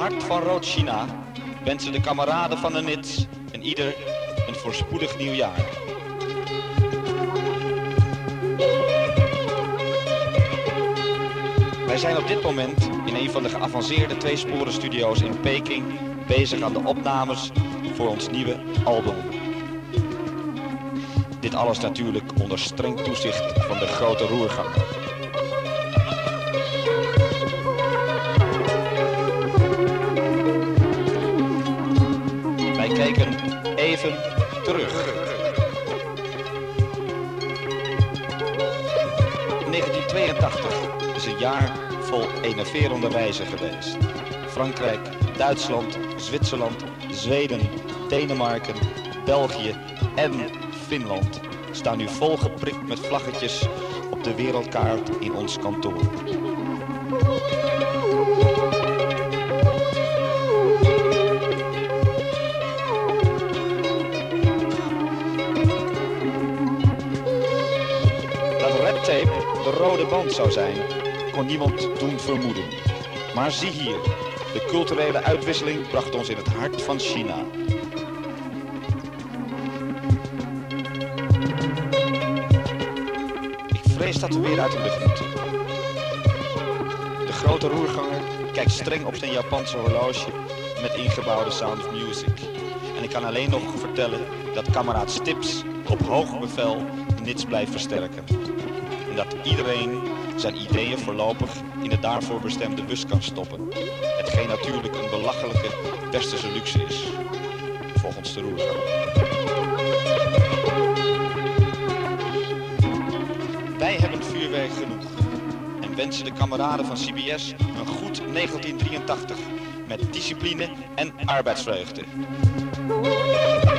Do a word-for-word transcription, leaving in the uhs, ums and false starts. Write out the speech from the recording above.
hart van Rood China wensen de kameraden van de N I T S en ieder een voorspoedig nieuwjaar. Wij zijn op dit moment in een van de geavanceerde tweesporenstudio's in Peking bezig aan de opnames voor ons nieuwe album. Dit alles natuurlijk onder streng toezicht van de grote roerganger. Wij kijken even terug. negentien tweeëntachtig is een jaar vol enerverende reizen geweest. Frankrijk, Duitsland, Zwitserland, Zweden, Denemarken, België en Finland staan nu volgeprikt met vlaggetjes op de wereldkaart in ons kantoor. Dat raptape de rode band zou zijn, kon niemand toen vermoeden. Maar zie hier, de culturele uitwisseling bracht ons in het hart van China. Ik vrees dat we weer uit de lucht moeten. De grote roerganger kijkt streng op zijn Japanse horloge met ingebouwde Sound of Music. En ik kan alleen nog vertellen dat kameraad Stips op hoog bevel de N I T S blijft versterken. En dat iedereen zijn ideeën voorlopig in de daarvoor bestemde bus kan stoppen. Hetgeen natuurlijk een belachelijke westerse luxe is, volgens de roerganger. Wij hebben vuurwerk genoeg en wensen de kameraden van C B S een goed negentien drieëntachtig met discipline en arbeidsvreugde.